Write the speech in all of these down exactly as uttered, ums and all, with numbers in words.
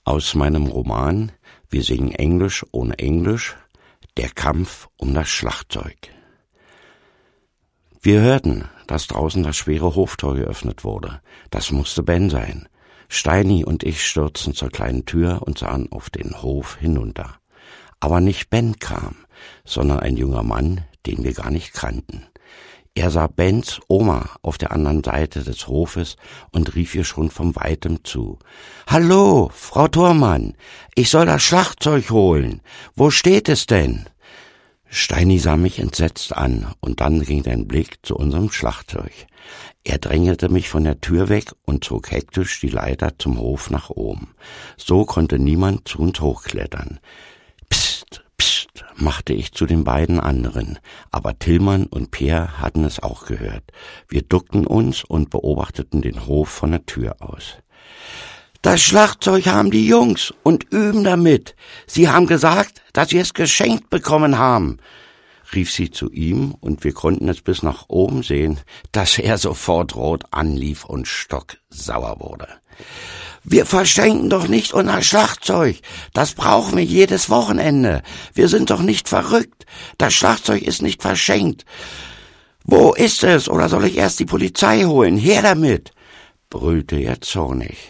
Aus meinem Roman Wir singen Englisch ohne Englisch, der Kampf um das Schlagzeug. Wir hörten, dass draußen das schwere Hoftor geöffnet wurde. Das musste Ben sein. Steini und ich stürzten zur kleinen Tür und sahen auf den Hof hinunter. Aber nicht Ben kam, sondern ein junger Mann, den wir gar nicht kannten. Er sah Bens Oma auf der anderen Seite des Hofes und rief ihr schon von weitem zu. »Hallo, Frau Thormann, ich soll das Schlagzeug holen. Wo steht es denn?« Steini sah mich entsetzt an, und dann ging sein Blick zu unserem Schlagzeug. Er drängelte mich von der Tür weg und zog hektisch die Leiter zum Hof nach oben. So konnte niemand zu uns hochklettern. »Psst, psst«, machte ich zu den beiden anderen, aber Tillmann und Peer hatten es auch gehört. Wir duckten uns und beobachteten den Hof von der Tür aus. »Das Schlagzeug haben die Jungs und üben damit. Sie haben gesagt, dass sie es geschenkt bekommen haben«, rief sie zu ihm, und wir konnten es bis nach oben sehen, dass er sofort rot anlief und stocksauer wurde. »Wir verschenken doch nicht unser Schlagzeug. Das brauchen wir jedes Wochenende. Wir sind doch nicht verrückt. Das Schlagzeug ist nicht verschenkt. Wo ist es, oder soll ich erst die Polizei holen? Her damit«, brüllte er zornig.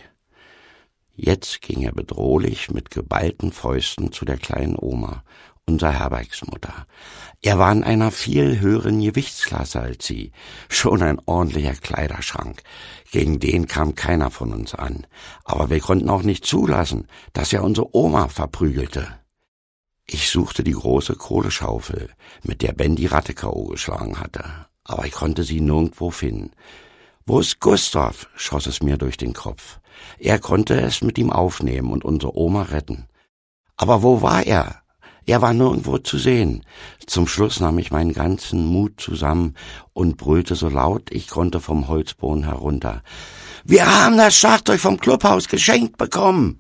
Jetzt ging er bedrohlich mit geballten Fäusten zu der kleinen Oma, unserer Herbergsmutter. Er war in einer viel höheren Gewichtsklasse als sie, schon ein ordentlicher Kleiderschrank. Gegen den kam keiner von uns an, aber wir konnten auch nicht zulassen, dass er unsere Oma verprügelte. Ich suchte die große Kohleschaufel, mit der Ben die Ratte K O geschlagen hatte, aber ich konnte sie nirgendwo finden. »Wo ist Gustav?« schoss es mir durch den Kopf. Er konnte es mit ihm aufnehmen und unsere Oma retten. Aber wo war er? Er war nirgendwo zu sehen. Zum Schluss nahm ich meinen ganzen Mut zusammen und brüllte so laut ich konnte vom Holzboden herunter. »Wir haben das Schlagzeug vom Clubhaus geschenkt bekommen!«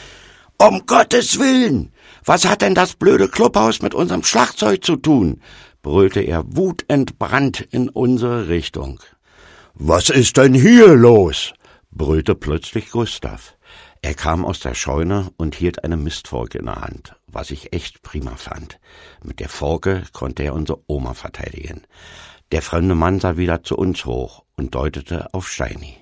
»Um Gottes Willen! Was hat denn das blöde Clubhaus mit unserem Schlagzeug zu tun?« brüllte er wutentbrannt in unsere Richtung. »Was ist denn hier los?« brüllte plötzlich Gustav. Er kam aus der Scheune und hielt eine Mistforke in der Hand, was ich echt prima fand. Mit der Forke konnte er unsere Oma verteidigen. Der fremde Mann sah wieder zu uns hoch und deutete auf Steini.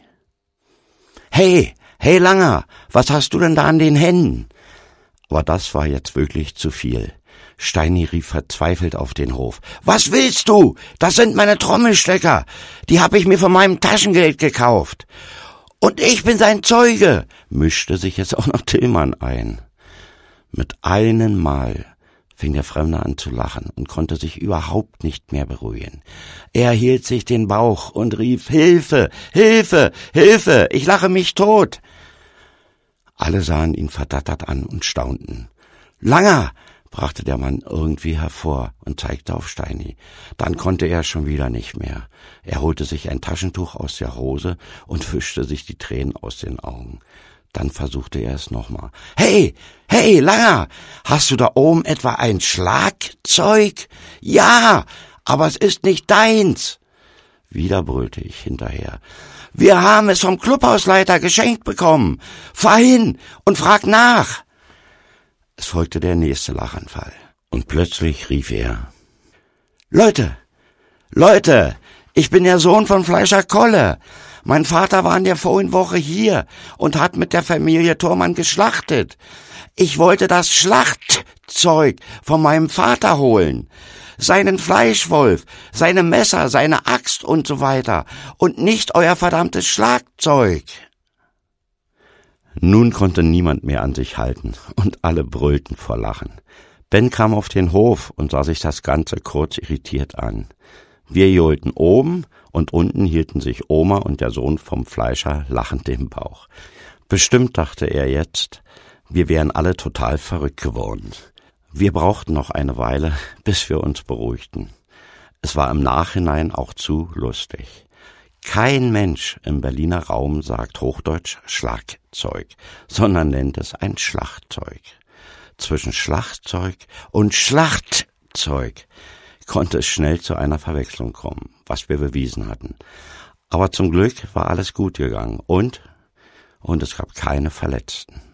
»Hey, hey Langer, was hast du denn da an den Händen?« Aber das war jetzt wirklich zu viel. Steini rief verzweifelt auf den Hof. »Was willst du? Das sind meine Trommelstecker. Die habe ich mir von meinem Taschengeld gekauft. Und ich bin sein Zeuge«, mischte sich jetzt auch noch Tillmann ein. Mit einem Mal fing der Fremde an zu lachen und konnte sich überhaupt nicht mehr beruhigen. Er hielt sich den Bauch und rief, »Hilfe, Hilfe, Hilfe, ich lache mich tot!« Alle sahen ihn verdattert an und staunten. »Langer«, brachte der Mann irgendwie hervor und zeigte auf Steini. Dann konnte er schon wieder nicht mehr. Er holte sich ein Taschentuch aus der Hose und wischte sich die Tränen aus den Augen. Dann versuchte er es nochmal. »Hey, hey, Langer, hast du da oben etwa ein Schlagzeug?« »Ja, aber es ist nicht deins.« Wieder brüllte ich hinterher. »Wir haben es vom Clubhausleiter geschenkt bekommen. Fahr hin und frag nach.« Es folgte der nächste Lachanfall. Und plötzlich rief er, »Leute, Leute, ich bin der Sohn von Fleischer Kolle. Mein Vater war in der vorigen Woche hier und hat mit der Familie Thormann geschlachtet. Ich wollte das Schlachtzeug von meinem Vater holen. Seinen Fleischwolf, seine Messer, seine Axt und so weiter. Und nicht euer verdammtes Schlagzeug.« Nun konnte niemand mehr an sich halten und alle brüllten vor Lachen. Ben kam auf den Hof und sah sich das Ganze kurz irritiert an. Wir johlten oben und unten hielten sich Oma und der Sohn vom Fleischer lachend im Bauch. Bestimmt dachte er jetzt, wir wären alle total verrückt geworden. Wir brauchten noch eine Weile, bis wir uns beruhigten. Es war im Nachhinein auch zu lustig. Kein Mensch im Berliner Raum sagt Hochdeutsch Schlagzeug, sondern nennt es ein Schlagzeug. Zwischen Schlagzeug und Schlachtzeug konnte es schnell zu einer Verwechslung kommen, was wir bewiesen hatten. Aber zum Glück war alles gut gegangen und, und es gab keine Verletzten.